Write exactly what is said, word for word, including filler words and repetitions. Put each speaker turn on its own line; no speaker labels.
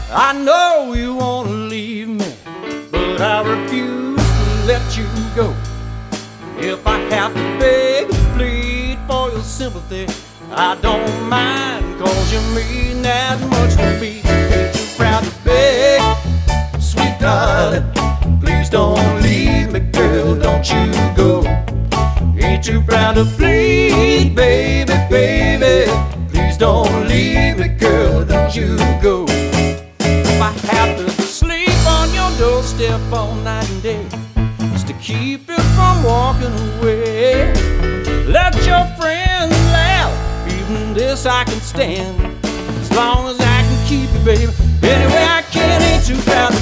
I know you wanna leave me, but I refuse to let you go. If I have to beg and plead for your sympathy, I don't mind, cause you mean that much to me. Ain't too proud to beg, sweet darling, please don't leave me, girl, don't you go. Ain't too proud to plead, baby, baby, please don't leave me, girl, don't you go. If I have to sleep on your doorstep all night and day, just to keep you from walking away, let your friends laugh, even this I can stand, as long as I can keep you, baby. Anyway I can, ain't too proud to